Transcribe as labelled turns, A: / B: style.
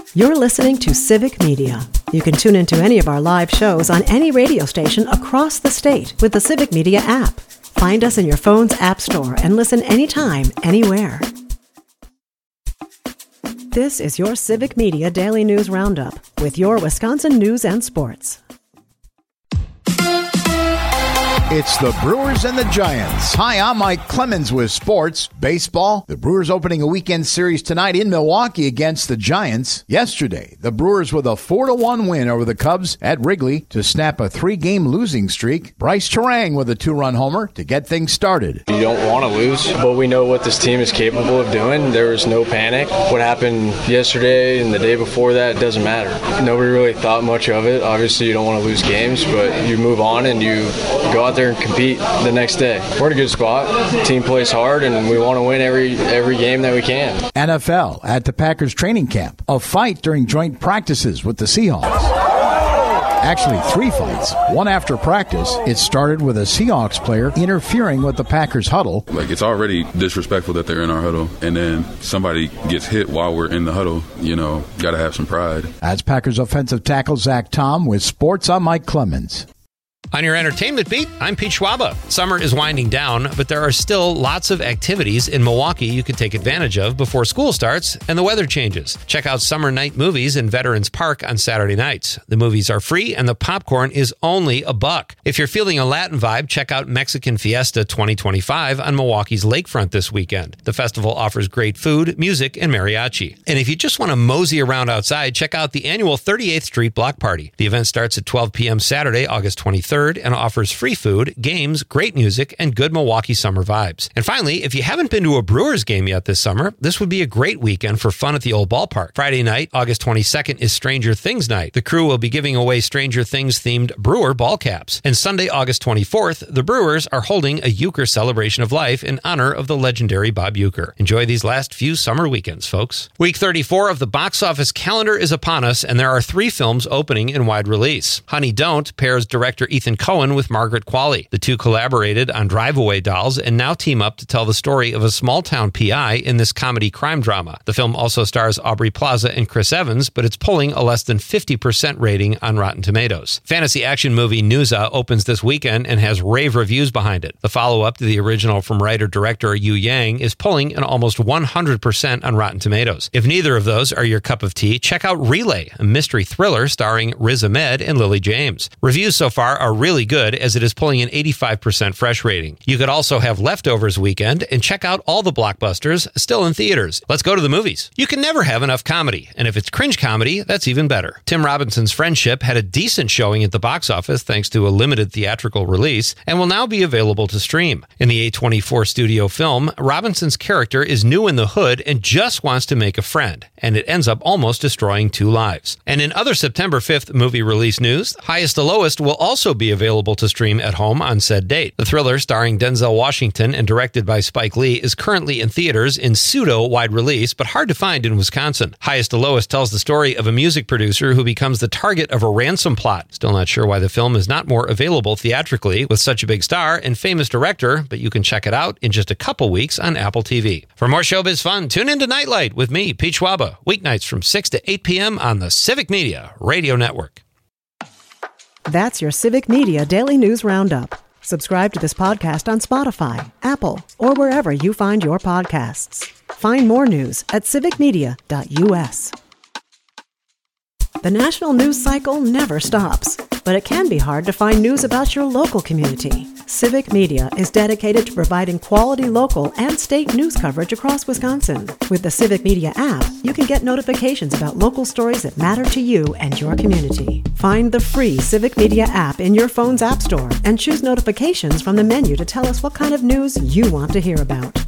A: You're listening to Civic Media. You can tune into any of our live shows on any radio station across the state with the Civic Media app. Find us in your phone's app store and listen anytime, anywhere. This is your Civic Media Daily News Roundup with your Wisconsin news and sports.
B: It's the Brewers and the Giants. Hi, I'm Mike Clemens with sports. Baseball. The Brewers opening a weekend series tonight in Milwaukee against the Giants. Yesterday, the Brewers with a 4-1 win over the Cubs at Wrigley to snap a 3-game losing streak. Bryce Terang with a 2-run homer to get things started.
C: You don't want to lose, but we know what this team is capable of doing. There was no panic. What happened yesterday and the day before that, it doesn't matter. Nobody really thought much of it. Obviously, you don't want to lose games, but you move on and you go out there and compete the next day. We're in a good spot. The team plays hard, and we want to win every game that we can.
B: NFL at the Packers training camp. A fight during joint practices with the Seahawks. Actually, 3 fights. One after practice. It started with a Seahawks player interfering with the Packers huddle.
D: It's already disrespectful that they're in our huddle, and then somebody gets hit while we're in the huddle. Got to have some pride.
B: That's Packers offensive tackle Zach Tom with sports. I'm Mike Clemens.
E: On your entertainment beat, I'm Pete Schwaba. Summer is winding down, but there are still lots of activities in Milwaukee you can take advantage of before school starts and the weather changes. Check out Summer Night Movies in Veterans Park on Saturday nights. The movies are free and the popcorn is only $1. If you're feeling a Latin vibe, check out Mexican Fiesta 2025 on Milwaukee's lakefront this weekend. The festival offers great food, music, and mariachi. And if you just want to mosey around outside, check out the annual 38th Street Block Party. The event starts at 12 p.m. Saturday, August 23rd. And offers free food, games, great music, and good Milwaukee summer vibes. And finally, if you haven't been to a Brewers game yet this summer, this would be a great weekend for fun at the old ballpark. Friday night, August 22nd, is Stranger Things night. The crew will be giving away Stranger Things-themed Brewer ball caps. And Sunday, August 24th, the Brewers are holding a Euchre celebration of life in honor of the legendary Bob Uecker. Enjoy these last few summer weekends, folks. Week 34 of the box office calendar is upon us, and there are 3 films opening in wide release. Honey Don't pairs director Ethan Cohen with Margaret Qualley. The two collaborated on Drive-Away Dolls and now team up to tell the story of a small-town PI in this comedy crime drama. The film also stars Aubrey Plaza and Chris Evans, but it's pulling a less than 50% rating on Rotten Tomatoes. Fantasy action movie Nuza opens this weekend and has rave reviews behind it. The follow-up to the original from writer-director Yu Yang is pulling an almost 100% on Rotten Tomatoes. If neither of those are your cup of tea, check out Relay, a mystery thriller starring Riz Ahmed and Lily James. Reviews so far are really good, as it is pulling an 85% fresh rating. You could also have Leftovers weekend and check out all the blockbusters still in theaters. Let's go to the movies. You can never have enough comedy, and if it's cringe comedy, that's even better. Tim Robinson's Friendship had a decent showing at the box office thanks to a limited theatrical release, and will now be available to stream. In the A24 studio film, Robinson's character is new in the hood and just wants to make a friend, and it ends up almost destroying 2 lives. And in other September 5th movie release news, Highest to Lowest will also be available to stream at home on said date. The thriller, starring Denzel Washington and directed by Spike Lee, is currently in theaters in pseudo-wide release, but hard to find in Wisconsin. Highest to Lowest tells the story of a music producer who becomes the target of a ransom plot. Still not sure why the film is not more available theatrically with such a big star and famous director, but you can check it out in just a couple weeks on Apple TV. For more showbiz fun, tune into Nightlight with me, Pete Schwaba, weeknights from 6 to 8 p.m. on the Civic Media Radio Network.
A: That's your Civic Media Daily News Roundup. Subscribe to this podcast on Spotify, Apple, or wherever you find your podcasts. Find more news at civicmedia.us. The national news cycle never stops, but it can be hard to find news about your local community. Civic Media is dedicated to providing quality local and state news coverage across Wisconsin. With the Civic Media app, you can get notifications about local stories that matter to you and your community. Find the free Civic Media app in your phone's app store and choose notifications from the menu to tell us what kind of news you want to hear about.